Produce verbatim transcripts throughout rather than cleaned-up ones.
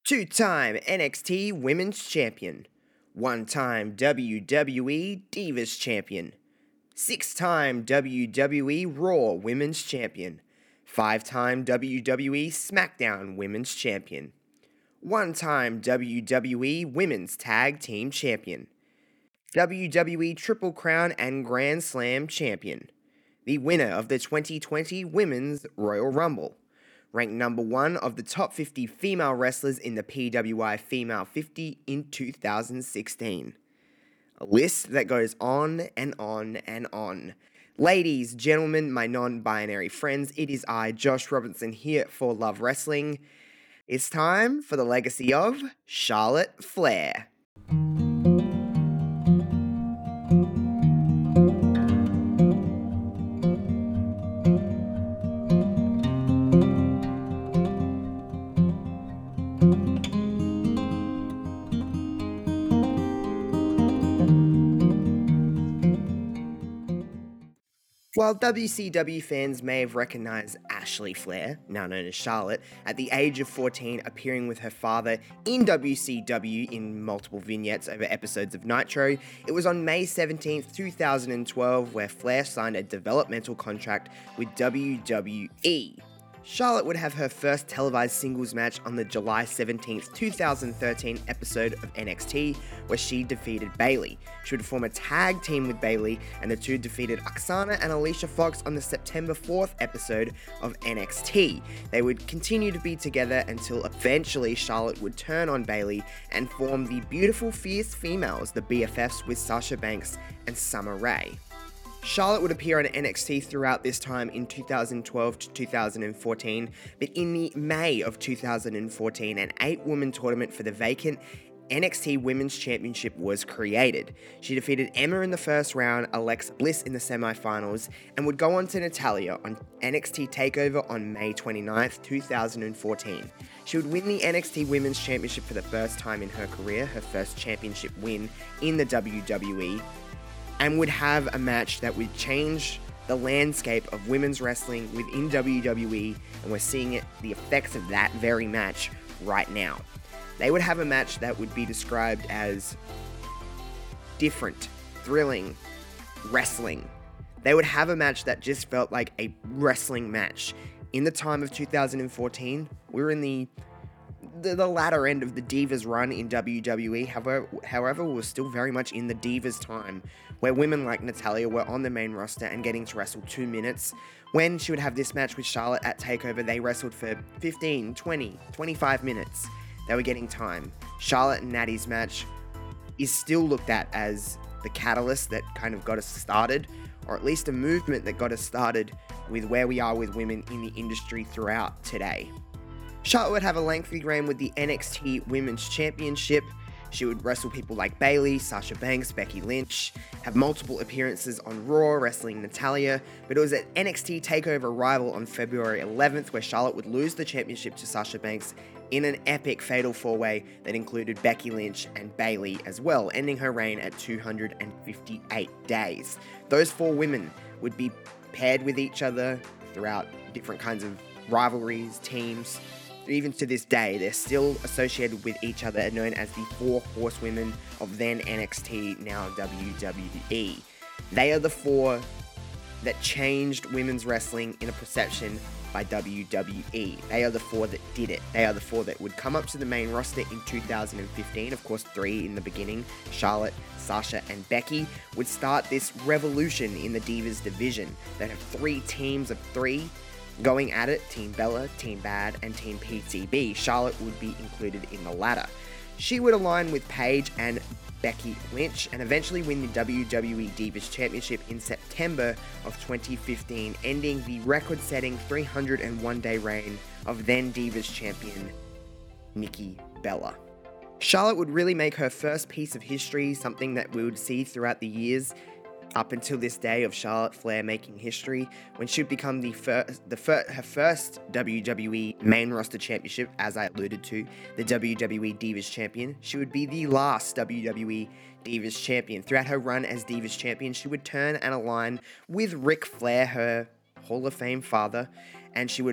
Two-time N X T Women's Champion, one-time W W E Divas Champion, six-time W W E Raw Women's Champion, five-time W W E SmackDown Women's Champion, one-time W W E Women's Tag Team Champion, W W E Triple Crown and Grand Slam Champion, the winner of the twenty twenty Women's Royal Rumble, ranked number one of the top fifty female wrestlers in the P W I Female fifty in two thousand sixteen. A list that goes on and on and on. Ladies, gentlemen, my non-binary friends, it is I, Josh Robinson, here for Love Wrestling. It's time for the legacy of Charlotte Flair. While W C W fans may have recognized Ashley Flair, now known as Charlotte, at the age of fourteen appearing with her father in W C W in multiple vignettes over episodes of Nitro, it was on May seventeenth, two thousand twelve where Flair signed a developmental contract with W W E. Charlotte would have her first televised singles match on the July seventeenth, two thousand thirteen episode of N X T, where she defeated Bayley. She would form a tag team with Bayley, and the two defeated Oksana and Alicia Fox on the September fourth episode of N X T. They would continue to be together until eventually Charlotte would turn on Bayley and form the Beautiful Fierce Females, the B F Fs, with Sasha Banks and Summer Rae. Charlotte would appear on N X T throughout this time in two thousand twelve to two thousand fourteen, but in the May of two thousand fourteen, an eight-woman tournament for the vacant N X T Women's Championship was created. She defeated Emma in the first round, Alexa Bliss in the semifinals, and would go on to Natalya on N X T TakeOver on May twenty-ninth, two thousand fourteen. She would win the N X T Women's Championship for the first time in her career, her first championship win in the W W E, and would have a match that would change the landscape of women's wrestling within W W E, and we're seeing it, the effects of that very match right now. They would have a match that would be described as different, thrilling, wrestling. They would have a match that just felt like a wrestling match. In the time of two thousand fourteen, we were in the The, the latter end of the Divas run in W W E, however, however, we were still very much in the Divas time, where women like Natalya were on the main roster and getting to wrestle two minutes. When she would have this match with Charlotte at TakeOver, they wrestled for fifteen, twenty, twenty-five minutes. They were getting time. Charlotte and Natty's match is still looked at as the catalyst that kind of got us started, or at least a movement that got us started with where we are with women in the industry throughout today. Charlotte would have a lengthy reign with the N X T Women's Championship. She would wrestle people like Bayley, Sasha Banks, Becky Lynch, have multiple appearances on Raw wrestling Natalya, but it was at N X T TakeOver Rival on February eleventh where Charlotte would lose the championship to Sasha Banks in an epic fatal four-way that included Becky Lynch and Bayley as well, ending her reign at two hundred fifty-eight days. Those four women would be paired with each other throughout different kinds of rivalries, teams. Even to this day, they're still associated with each other and known as the Four Horsewomen of then N X T, now W W E. They are the four that changed women's wrestling in a perception by W W E. They are the four that did it. They are the four that would come up to the main roster in two thousand fifteen. Of course, three in the beginning, Charlotte, Sasha, and Becky, would start this revolution in the Divas division. They have three teams of three going at it, Team Bella, Team Bad, and Team P C B. Charlotte would be included in the latter. She would align with Paige and Becky Lynch and eventually win the W W E Divas Championship in September of twenty fifteen, ending the record-setting three hundred one day reign of then Divas champion Nikki Bella. Charlotte would really make her first piece of history, something that we would see throughout the years up until this day of Charlotte Flair making history, when she would become the first, the fir- her first W W E main roster championship, as I alluded to, the W W E Divas Champion. She would be the last W W E Divas Champion. Throughout her run as Divas Champion, she would turn and align with Ric Flair, her Hall of Fame father, and she would feud with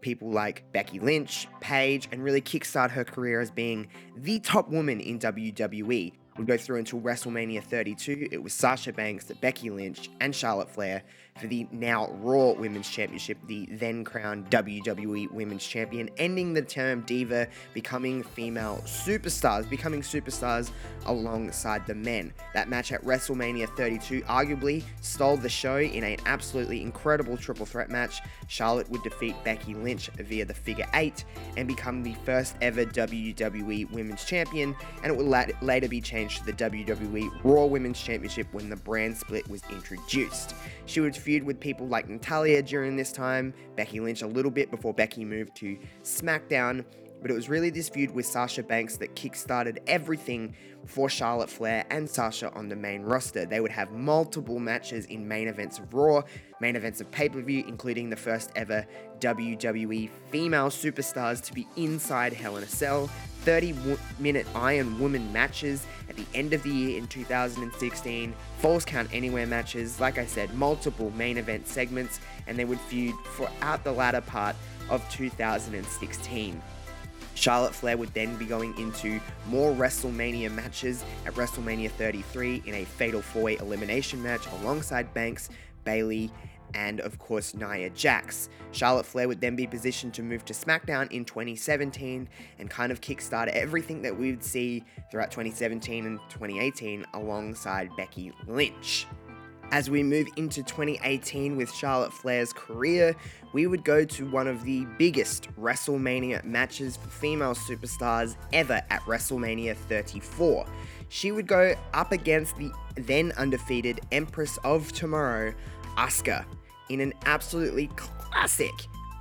people like Becky Lynch, Paige, and really kickstart her career as being the top woman in W W E. Would go through until WrestleMania thirty-two. It was Sasha Banks, Becky Lynch, and Charlotte Flair for the now Raw Women's Championship, the then crowned W W E Women's Champion, ending the term diva, becoming female superstars, becoming superstars alongside the men. That match at WrestleMania thirty-two arguably stole the show in an absolutely incredible triple threat match. Charlotte would defeat Becky Lynch via the figure eight and become the first ever W W E Women's Champion, and it would la- later be changed to the W W E Raw Women's Championship when the brand split was introduced. She would feud with people like Natalya during this time, Becky Lynch a little bit before Becky moved to SmackDown, but it was really this feud with Sasha Banks that kickstarted everything for Charlotte Flair and Sasha on the main roster. They would have multiple matches in main events of Raw, main events of pay-per-view, including the first ever W W E female superstars to be inside Hell in a Cell, thirty minute Iron Woman matches at the end of the year in two thousand sixteen, Falls Count Anywhere matches, like I said, multiple main event segments, and they would feud throughout the latter part of two thousand sixteen. Charlotte Flair would then be going into more WrestleMania matches at WrestleMania thirty-three in a Fatal four way elimination match alongside Banks, Bayley, and of course Nia Jax. Charlotte Flair would then be positioned to move to SmackDown in twenty seventeen and kind of kickstart everything that we would see throughout twenty seventeen and twenty eighteen alongside Becky Lynch. As we move into twenty eighteen with Charlotte Flair's career, we would go to one of the biggest WrestleMania matches for female superstars ever at WrestleMania thirty-four. She would go up against the then undefeated Empress of Tomorrow, Asuka, in an absolutely classic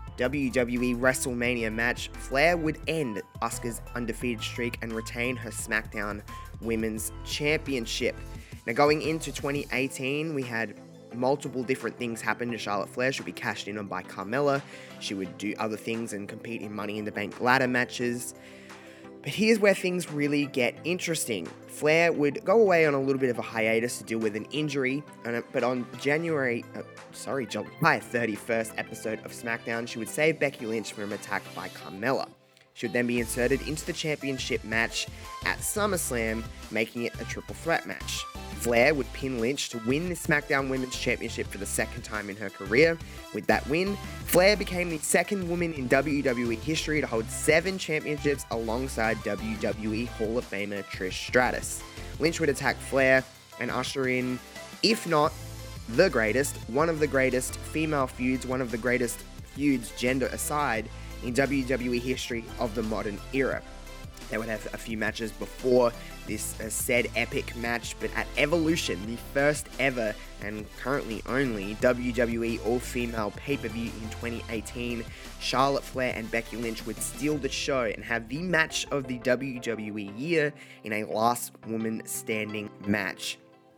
W W E WrestleMania match. Flair would end Asuka's undefeated streak and retain her SmackDown Women's Championship. Now, going into twenty eighteen, we had multiple different things happen to Charlotte Flair. She would be cashed in on by Carmella. She would do other things and compete in Money in the Bank ladder matches. But here's where things really get interesting. Flair would go away on a little bit of a hiatus to deal with an injury, but on January, uh, sorry, July thirty-first episode of SmackDown, she would save Becky Lynch from an attack by Carmella. She would then be inserted into the championship match at SummerSlam, making it a triple threat match. Flair would pin Lynch to win the SmackDown Women's Championship for the second time in her career. With that win, Flair became the second woman in W W E history to hold seven championships alongside W W E Hall of Famer Trish Stratus. Lynch would attack Flair and usher in, if not the greatest, one of the greatest female feuds, one of the greatest feuds, gender aside, in W W E history of the modern era. They would have a few matches before this uh, said epic match, but at Evolution, the first ever and currently only W W E all-female pay-per-view in twenty eighteen, Charlotte Flair and Becky Lynch would steal the show and have the match of the W W E year in a last woman standing match.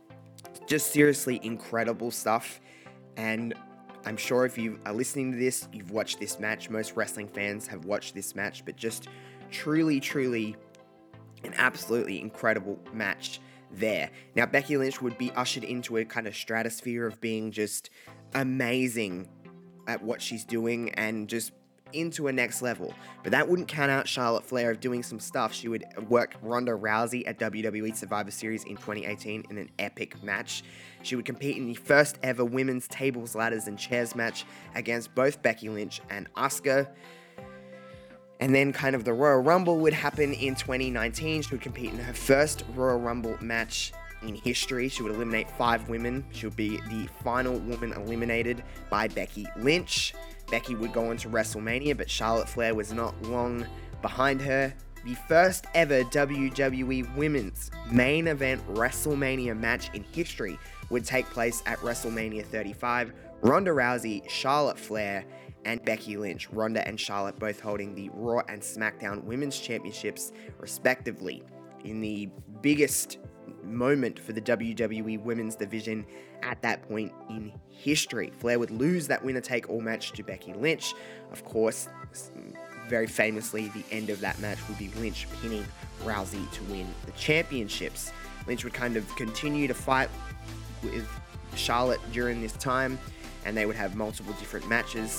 Just seriously incredible stuff, and I'm sure if you are listening to this, you've watched this match. Most wrestling fans have watched this match, but just truly, truly an absolutely incredible match there. Now, Becky Lynch would be ushered into a kind of stratosphere of being just amazing at what she's doing and just into a next level. But that wouldn't count out Charlotte Flair of doing some stuff. She would work Ronda Rousey at W W E Survivor Series in twenty eighteen in an epic match. She would compete in the first ever women's tables, ladders, and chairs match against both Becky Lynch and Asuka. And then kind of the Royal Rumble would happen in twenty nineteen. She would compete in her first Royal Rumble match in history. She would eliminate five women. She would be the final woman eliminated by Becky Lynch. Becky would go on to WrestleMania, but Charlotte Flair was not long behind her. The first ever W W E Women's main event WrestleMania match in history would take place at WrestleMania thirty-five. Ronda Rousey, Charlotte Flair, and Becky Lynch. Ronda and Charlotte both holding the Raw and SmackDown Women's Championships, respectively, in the biggest moment for the W W E Women's division at that point in history. Flair would lose that winner-take-all match to Becky Lynch. Of course, very famously, the end of that match would be Lynch pinning Rousey to win the championships. Lynch would kind of continue to fight with Charlotte during this time, and they would have multiple different matches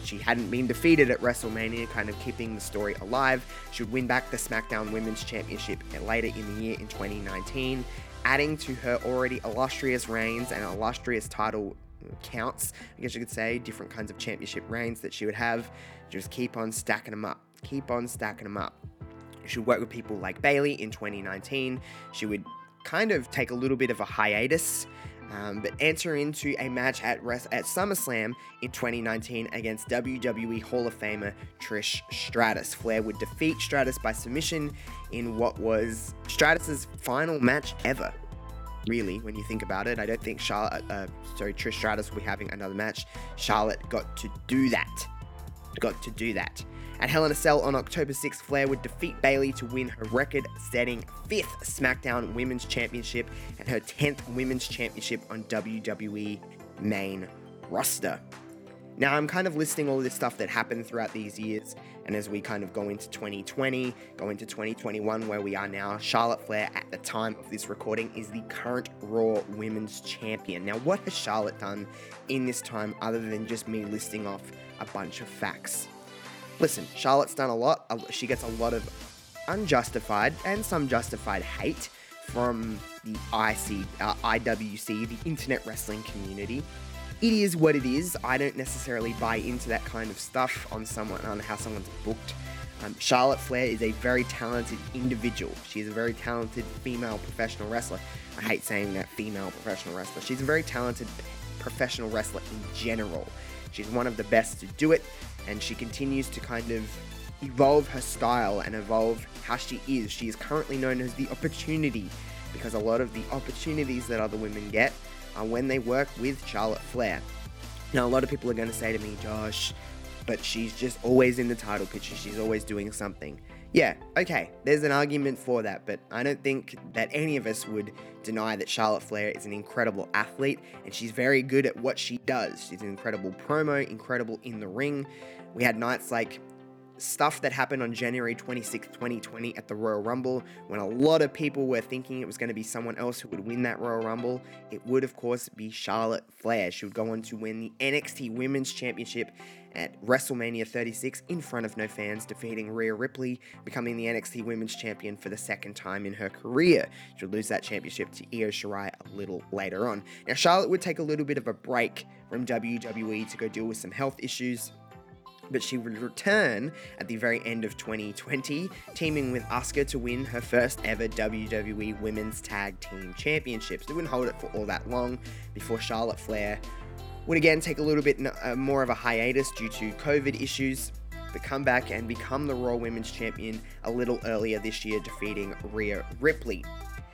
she hadn't been defeated at WrestleMania, kind of keeping the story alive. She would win back the SmackDown Women's Championship later in the year in twenty nineteen, adding to her already illustrious reigns and illustrious title counts, I guess you could say, different kinds of championship reigns that she would have. Just keep on stacking them up. Keep on stacking them up. She would work with people like Bayley in twenty nineteen. She would kind of take a little bit of a hiatus, um, but enter into a match at Res- at SummerSlam in twenty nineteen against W W E Hall of Famer Trish Stratus. Flair would defeat Stratus by submission in what was Stratus's final match ever. Really, when you think about it, I don't think Charlotte, uh, sorry, Trish Stratus will be having another match. Charlotte got to do that. Got to do that. At Hell in a Cell on October sixth, Flair would defeat Bayley to win her record-setting fifth SmackDown Women's Championship and her tenth Women's Championship on W W E main roster. Now, I'm kind of listing all this stuff that happened throughout these years, and as we kind of go into twenty twenty, go into twenty twenty-one, where we are now, Charlotte Flair, at the time of this recording, is the current Raw Women's Champion. Now, what has Charlotte done in this time other than just me listing off a bunch of facts? Listen, Charlotte's done a lot. She gets a lot of unjustified and some justified hate from the I C, uh, I W C, the internet wrestling community. It is what it is. I don't necessarily buy into that kind of stuff on someone, on how someone's booked. Um, Charlotte Flair is a very talented individual. She is a very talented female professional wrestler. I hate saying that, female professional wrestler. She's a very talented professional wrestler in general. She's one of the best to do it, and she continues to kind of evolve her style and evolve how she is. She is currently known as the Opportunity, because a lot of the opportunities that other women get are when they work with Charlotte Flair. Now, a lot of people are going to say to me, Josh, but she's just always in the title picture. She's always doing something. Yeah, okay, there's an argument for that, but I don't think that any of us would deny that Charlotte Flair is an incredible athlete, and she's very good at what she does. She's an incredible promo, incredible in the ring. We had nights like stuff that happened on January twenty-sixth, twenty twenty at the Royal Rumble, when a lot of people were thinking it was going to be someone else who would win that Royal Rumble. It would, of course, be Charlotte Flair. She would go on to win the N X T Women's Championship at WrestleMania thirty-six in front of no fans, defeating Rhea Ripley, becoming the N X T Women's Champion for the second time in her career. She would lose that championship to Io Shirai a little later on. Now, Charlotte would take a little bit of a break from W W E to go deal with some health issues, but she would return at the very end of twenty twenty, teaming with Asuka to win her first ever W W E Women's Tag Team Championships. They wouldn't hold it for all that long before Charlotte Flair would again take a little bit uh, more of a hiatus due to COVID issues, but come back and become the Raw Women's Champion a little earlier this year, defeating Rhea Ripley.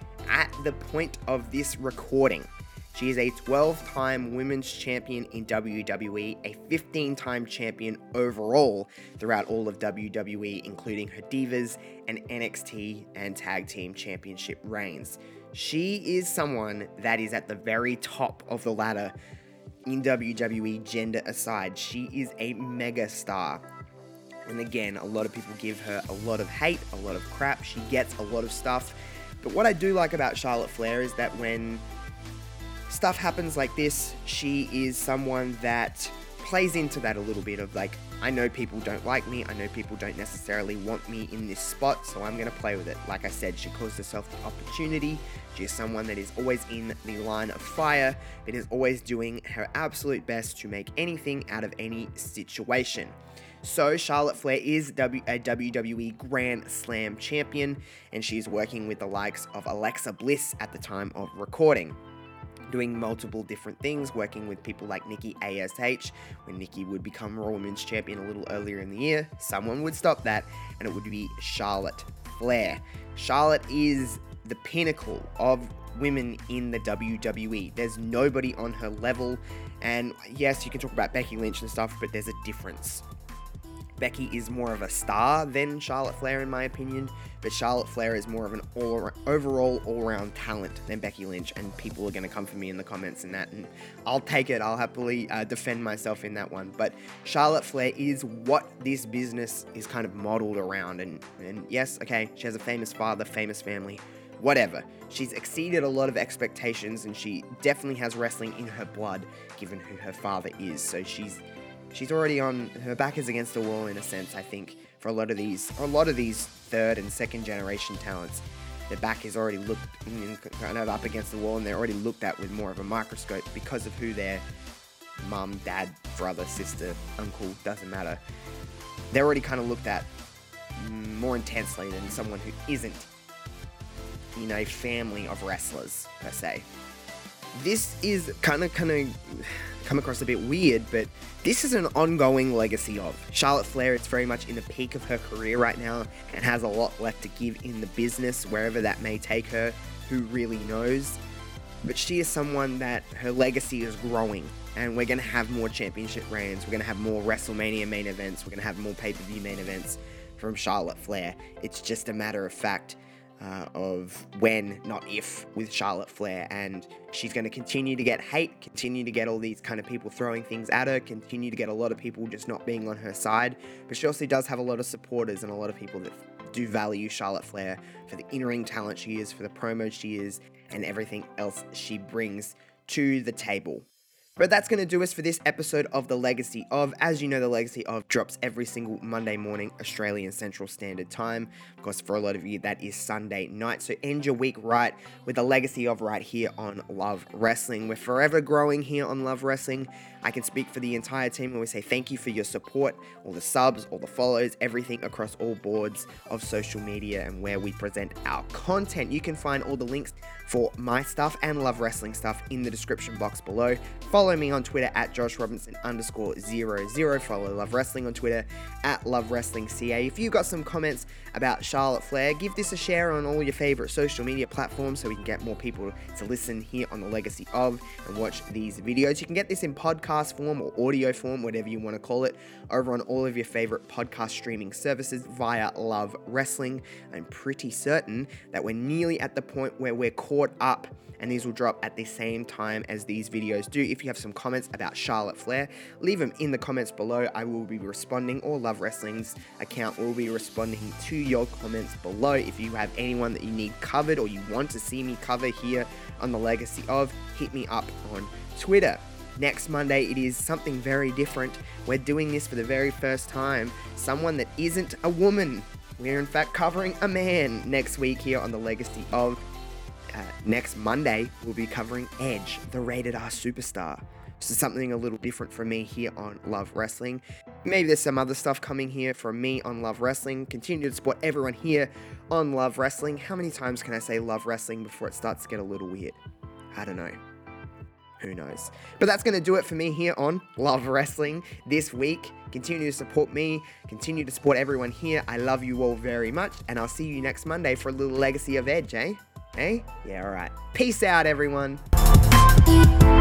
At the point of this recording, she is a twelve-time Women's Champion in W W E, a fifteen-time champion overall throughout all of W W E, including her Divas and N X T and Tag Team Championship reigns. She is someone that is at the very top of the ladder in W W E, gender aside. She is a mega star. And again, a lot of people give her a lot of hate, a lot of crap. She gets a lot of stuff. But what I do like about Charlotte Flair is that when stuff happens like this, she is someone that plays into that a little bit of like, I know people don't like me, I know people don't necessarily want me in this spot, so I'm going to play with it. Like I said, she calls herself the Opportunity. She is someone that is always in the line of fire, that is always doing her absolute best to make anything out of any situation. So Charlotte Flair is w- a W W E Grand Slam champion, and she's working with the likes of Alexa Bliss at the time of recording, doing multiple different things, working with people like Nikki A S H. When Nikki would become Raw Women's Champion a little earlier in the year, someone would stop that, and it would be Charlotte Flair. Charlotte is the pinnacle of women in the W W E. There's nobody on her level, and yes, you can talk about Becky Lynch and stuff, but there's a difference. Becky is more of a star than Charlotte Flair, in my opinion, but Charlotte Flair is more of an all overall all-round talent than Becky Lynch, and people are going to come for me in the comments and that, and I'll take it. I'll happily uh, defend myself in that one, but Charlotte Flair is what this business is kind of modeled around, and, and yes, okay, she has a famous father, famous family, whatever. She's exceeded a lot of expectations, and she definitely has wrestling in her blood, given who her father is, so she's She's already on, her back is against the wall in a sense, I think, for a lot of these, a lot of these third and second generation talents. Their back is already looked kind of up against the wall, and they're already looked at with more of a microscope because of who their mum, dad, brother, sister, uncle, doesn't matter. They're already kind of looked at more intensely than someone who isn't in a family of wrestlers, per se. This is kind of, kind of come across a bit weird, but this is an ongoing legacy of Charlotte Flair. It's very much in the peak of her career right now and has a lot left to give in the business, wherever that may take her. Who really knows? But she is someone that her legacy is growing, and we're going to have more championship reigns. We're going to have more WrestleMania main events. We're going to have more pay-per-view main events from Charlotte Flair. It's just a matter of fact. Uh, of when, not if, with Charlotte Flair, and she's going to continue to get hate, continue to get all these kind of people throwing things at her, continue to get a lot of people just not being on her side, but she also does have a lot of supporters and a lot of people that do value Charlotte Flair for the in-ring talent she is, for the promo she is, and everything else she brings to the table. But that's going to do us for this episode of The Legacy Of. As you know, The Legacy Of drops every single Monday morning, Australian Central Standard Time. Of course, for a lot of you, that is Sunday night. So end your week right with The Legacy Of right here on Love Wrestling. We're forever growing here on Love Wrestling. I can speak for the entire team when we say thank you for your support, all the subs, all the follows, everything across all boards of social media and where we present our content. You can find all the links for my stuff and Love Wrestling stuff in the description box below. Follow me on Twitter at Josh Robinson underscore zero zero. Follow Love Wrestling on Twitter at Love Wrestling C A. If you've got some comments about Charlotte Flair, give this a share on all your favorite social media platforms so we can get more people to listen here on The Legacy Of and watch these videos. You can get this in podcast form or audio form, whatever you want to call it, over on all of your favorite podcast streaming services via Love Wrestling. I'm pretty certain that we're nearly at the point where we're caught up, and these will drop at the same time as these videos do. If you have some comments about Charlotte Flair, leave them in the comments below. I will be responding, or Love Wrestling's account will be responding to your comments below. If you have anyone that you need covered or you want to see me cover here on The Legacy Of, hit me up on Twitter. Next Monday, it is something very different. We're doing this for the very first time. Someone that isn't a woman. We're in fact covering a man next week here on The Legacy Of. Uh, next Monday, we'll be covering Edge, the Rated R Superstar. This is something a little different from me here on Love Wrestling. Maybe there's some other stuff coming here from me on Love Wrestling. Continue to support everyone here on Love Wrestling. How many times can I say Love Wrestling before it starts to get a little weird? I don't know. Who knows? But that's going to do it for me here on Love Wrestling this week. Continue to support me. Continue to support everyone here. I love you all very much. And I'll see you next Monday for a little Legacy of Edge, eh? Eh? Yeah, alright. Peace out, everyone.